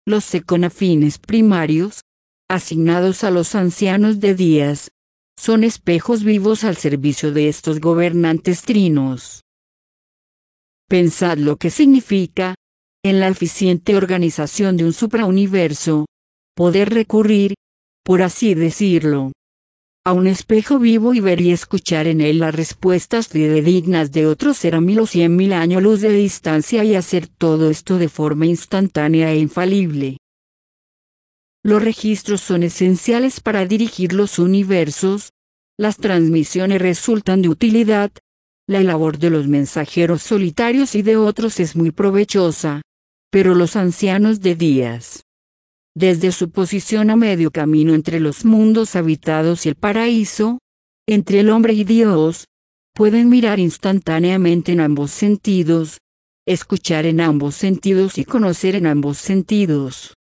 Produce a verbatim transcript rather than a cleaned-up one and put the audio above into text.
Los seconafines primarios, asignados a los ancianos de días, son espejos vivos al servicio de estos gobernantes trinos. Pensad lo que significa, en la eficiente organización de un suprauniverso, poder recurrir, por así decirlo, a un espejo vivo y ver y escuchar en él las respuestas fidedignas de otro ser a mil o cien mil años luz de distancia y hacer todo esto de forma instantánea e infalible. Los registros son esenciales para dirigir los universos, las transmisiones resultan de utilidad, la labor de los mensajeros solitarios y de otros es muy provechosa, pero los ancianos de días, desde su posición a medio camino entre los mundos habitados y el paraíso, entre el hombre y Dios, pueden mirar instantáneamente en ambos sentidos, escuchar en ambos sentidos y conocer en ambos sentidos.